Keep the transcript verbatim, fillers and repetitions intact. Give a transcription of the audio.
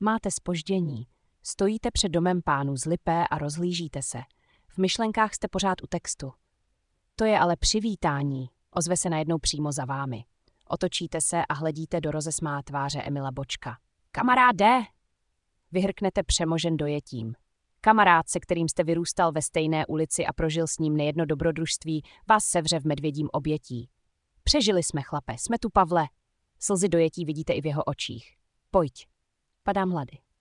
Máte zpoždění. Stojíte před domem pánů z Lipé a rozhlížíte se. V myšlenkách jste pořád u textu. To je ale přivítání, ozve se najednou přímo za vámi. Otočíte se a hledíte do rozesmá tváře Emila Bočka. Kamaráde! Vyhrknete přemožen dojetím. Kamarád, se kterým jste vyrůstal ve stejné ulici a prožil s ním nejedno dobrodružství, vás sevře v medvědím obětí. Přežili jsme, chlape, jsme tu, Pavle. Slzy dojetí vidíte i v jeho očích. Pojď, padám hlady.